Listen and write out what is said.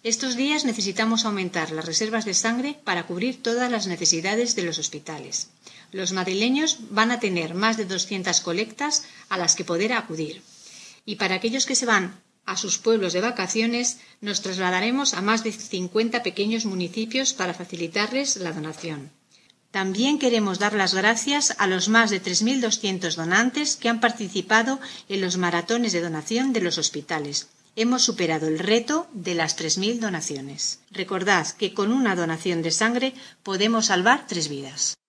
Estos días necesitamos aumentar las reservas de sangre para cubrir todas las necesidades de los hospitales. Los madrileños van a tener más de 200 colectas a las que poder acudir. Y para aquellos que se van a sus pueblos de vacaciones, nos trasladaremos a más de 50 pequeños municipios para facilitarles la donación. También queremos dar las gracias a los más de 3.200 donantes que han participado en los maratones de donación de los hospitales. Hemos superado el reto de las 3.000 donaciones. Recordad que con una donación de sangre podemos salvar 3 vidas.